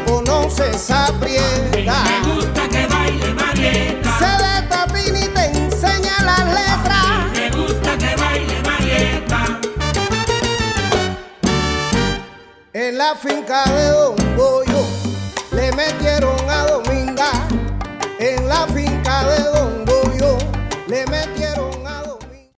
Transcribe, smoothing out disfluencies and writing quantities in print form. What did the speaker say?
conoce esa prieta. Me gusta que baile Marieta. Se de tapín y te enseña las letras. Me gusta que baile Marieta. En la finca de Don Goyo le metieron a Dominga. En la finca de Don